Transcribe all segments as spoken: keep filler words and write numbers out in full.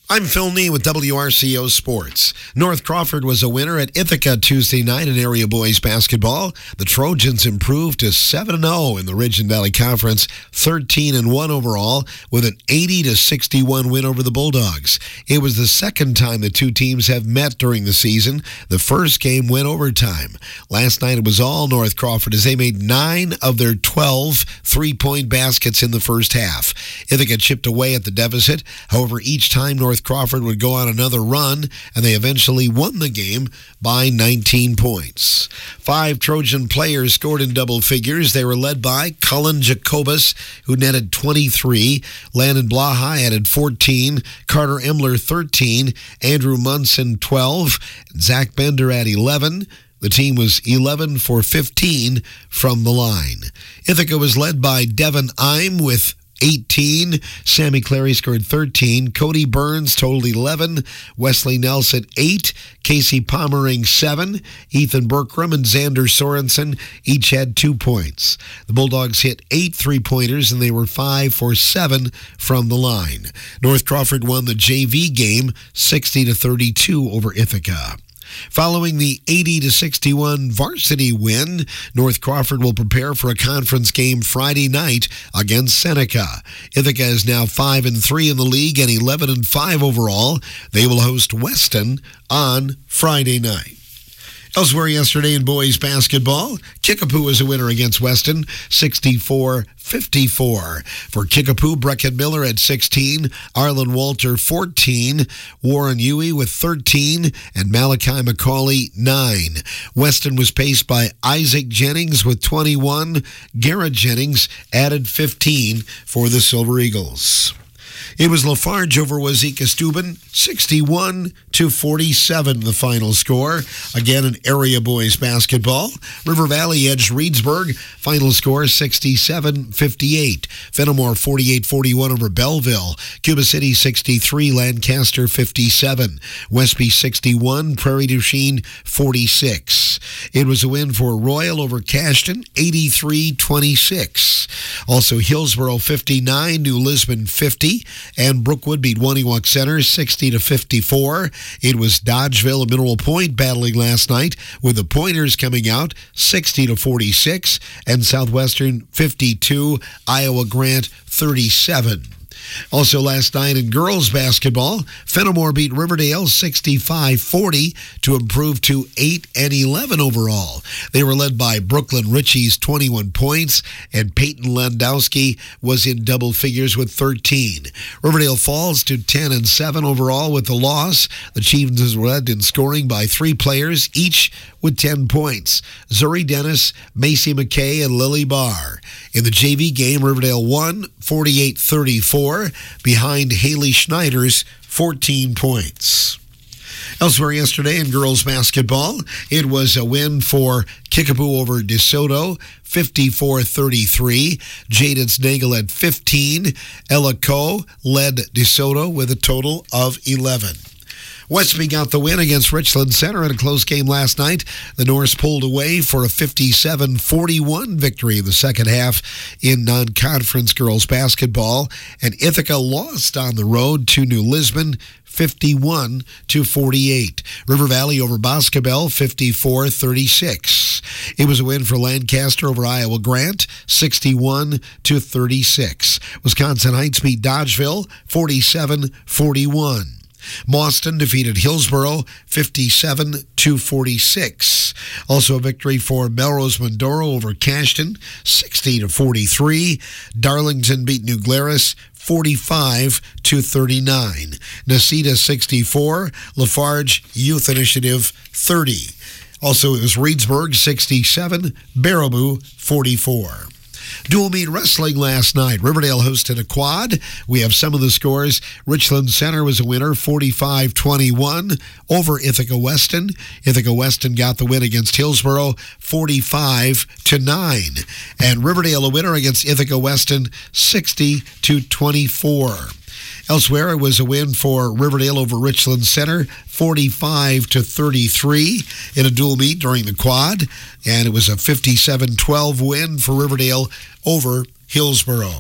I'm Phil Nee with W R C O Sports. North Crawford was a winner at Ithaca Tuesday night in area boys basketball. The Trojans improved to seven and oh in the Ridge and Valley Conference, thirteen and one overall, with an eighty to sixty-one win over the Bulldogs. It was the second time the two teams have met during the season. The first game went overtime. Last night it was all North Crawford as they made nine of their twelve three-point baskets in the first half. Ithaca chipped away at the deficit. However, each time North Crawford would go on another run, and they eventually won the game by nineteen points. Five Trojan players scored in double figures. They were led by Cullen Jacobus, who netted twenty-three. Landon Blaha added fourteen. Carter Emler, thirteen. Andrew Munson, twelve. Zach Bender at eleven. The team was eleven for fifteen from the line. Ithaca was led by Devin Ime with eighteen. Sammy Clary scored thirteen. Cody Burns totaled eleven. Wesley Nelson, eight. Casey Pommering, seven. Ethan Berkram and Xander Sorensen each had two points. The Bulldogs hit eight three-pointers, and they were five for seven from the line. North Crawford won the J V game sixty to thirty-two over Ithaca. Following the eighty to sixty-one varsity win, North Crawford will prepare for a conference game Friday night against Seneca. Ithaca is now five and three in the league and eleven and five overall. They will host Weston on Friday night. Elsewhere yesterday in boys basketball, Kickapoo was a winner against Weston, sixty-four fifty-four. For Kickapoo, Brecken Miller at sixteen, Arlen Walter fourteen, Warren Huey with thirteen, and Malachi McCauley nine. Weston was paced by Isaac Jennings with twenty-one. Garrett Jennings added fifteen for the Silver Eagles. It was Lafarge over Wazeeka Steuben, sixty-one to forty-seven, the final score. Again, in area boys basketball. River Valley edged Reedsburg, final score sixty-seven fifty-eight. Fenimore forty-eight forty-one over Belleville. Cuba City sixty-three, Lancaster fifty-seven. Westby sixty-one, Prairie du Chien forty-six. It was a win for Royal over Cashton, eighty-three twenty-six. Also Hillsboro fifty-nine, New Lisbon fifty. And Brookwood beat Waniwak Center sixty to fifty-four. It was Dodgeville and Mineral Point battling last night, with the Pointers coming out sixty to forty-six, and Southwestern fifty-two, Iowa Grant thirty-seven. Also last night in girls basketball, Fenimore beat Riverdale sixty-five forty to improve to eight and eleven overall. They were led by Brooklyn Ritchie's twenty-one points, and Peyton Landowski was in double figures with thirteen. Riverdale falls to ten and seven overall with the loss. The Chiefs were led in scoring by three players, each with ten points. Zuri Dennis, Macy McKay, and Lily Barr. In the J V game, Riverdale won forty-eight thirty-four behind Haley Schneider's fourteen points. Elsewhere yesterday in girls basketball, it was a win for Kickapoo over DeSoto, fifty-four thirty-three. Jaden Snagel had fifteen. Ella Coe led DeSoto with a total of eleven. Westby got the win against Richland Center in a close game last night. The Norse pulled away for a fifty-seven forty-one victory in the second half in non-conference girls basketball. And Ithaca lost on the road to New Lisbon, fifty-one to forty-eight. River Valley over Boscobel, fifty-four thirty-six. It was a win for Lancaster over Iowa Grant, sixty-one to thirty-six. Wisconsin Heights beat Dodgeville, forty-seven forty-one. Boston defeated Hillsboro fifty-seven to forty-six. Also a victory for Melrose Mindoro over Cashton, sixty to forty-three. Darlington beat New Glarus forty-five to thirty-nine. Nacita sixty-four. Lafarge Youth Initiative thirty. Also it was Reedsburg sixty-seven. Baraboo forty-four. Dual meet wrestling last night. Riverdale hosted a quad. We have some of the scores. Richland Center was a winner, forty-five twenty-one over Ithaca Weston. Ithaca Weston got the win against Hillsboro, forty-five to nine. And Riverdale a winner against Ithaca Weston, sixty to twenty-four. Elsewhere, it was a win for Riverdale over Richland Center, forty-five to thirty-three in a dual meet during the quad. And it was a fifty-seven twelve win for Riverdale over Hillsboro.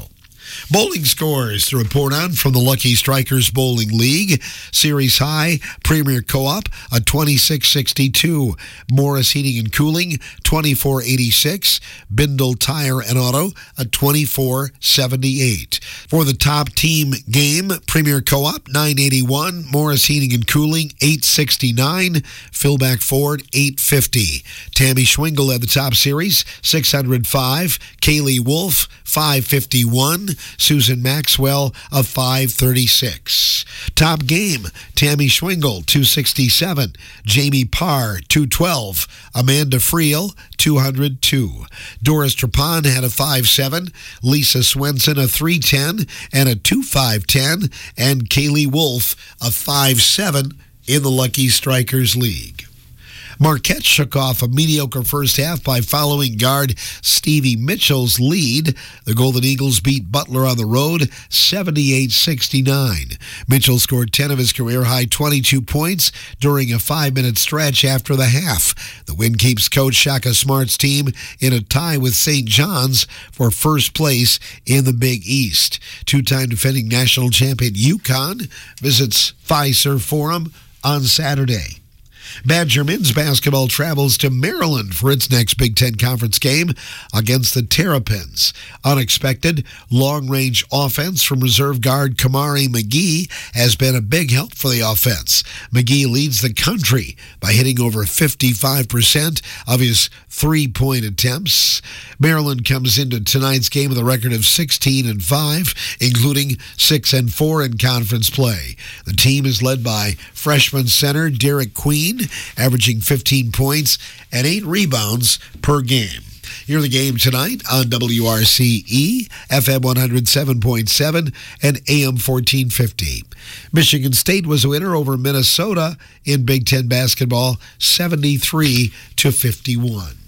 Bowling scores to report on from the Lucky Strikers Bowling League. Series high, Premier Co-op, a twenty-six sixty-two. Morris Heating and Cooling, twenty-four eighty-six. Bindle Tire and Auto, a twenty-four seventy-eight. For the top team game, Premier Co-op, nine eighty-one. Morris Heating and Cooling, eight sixty-nine. Philback Ford, eight fifty. Tammy Schwingle at the top series, six hundred five. Kaylee Wolf, five fifty-one. Susan Maxwell, a five thirty-six. Top game, Tammy Schwingle, two sixty-seven. Jamie Parr, two twelve. Amanda Friel, two oh two. Doris Trapon had a five seven. Lisa Swenson, a three ten and a two five ten. And Kaylee Wolf, a five seven in the Lucky Strikers League. Marquette shook off a mediocre first half by following guard Stevie Mitchell's lead. The Golden Eagles beat Butler on the road seventy-eight sixty-nine. Mitchell scored ten of his career-high twenty-two points during a five-minute stretch after the half. The win keeps coach Shaka Smart's team in a tie with Saint John's for first place in the Big East. Two-time defending national champion UConn visits Fiserv Forum on Saturday. Badger men's basketball travels to Maryland for its next Big Ten Conference game against the Terrapins. Unexpected long-range offense from reserve guard Kamari McGee has been a big help for the offense. McGee leads the country by hitting over fifty-five percent of his three-point attempts. Maryland comes into tonight's game with a record of sixteen and five, including six and four in conference play. The team is led by freshman center Derek Queen, averaging fifteen points and eight rebounds per game. Hear the game tonight on W R C E, F M one oh seven point seven and A M fourteen fifty. Michigan State was a winner over Minnesota in Big Ten basketball, seventy-three to fifty-one.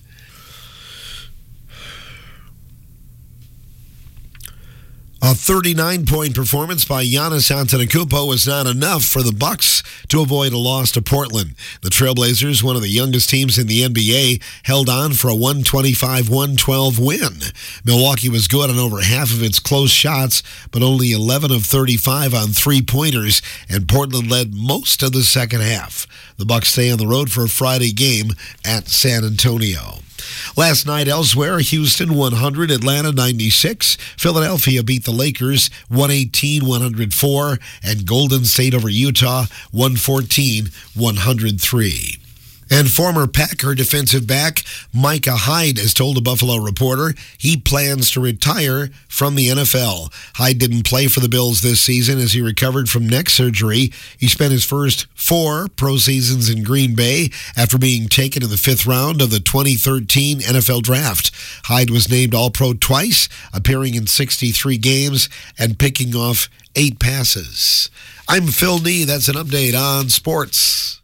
A thirty-nine point performance by Giannis Antetokounmpo was not enough for the Bucks to avoid a loss to Portland. The Trailblazers, one of the youngest teams in the N B A, held on for a one twenty-five one twelve win. Milwaukee was good on over half of its close shots, but only eleven of thirty-five on three-pointers, and Portland led most of the second half. The Bucks stay on the road for a Friday game at San Antonio. Last night elsewhere, Houston one hundred, Atlanta ninety-six. Philadelphia beat the Lakers one eighteen one oh four, and Golden State over Utah one fourteen one oh three. And former Packer defensive back Micah Hyde has told a Buffalo Reporter he plans to retire from the N F L. Hyde didn't play for the Bills this season as he recovered from neck surgery. He spent his first four pro seasons in Green Bay after being taken in the fifth round of the twenty thirteen N F L Draft. Hyde was named All-Pro twice, appearing in sixty-three games and picking off eight passes. I'm Phil Nee. That's an update on sports.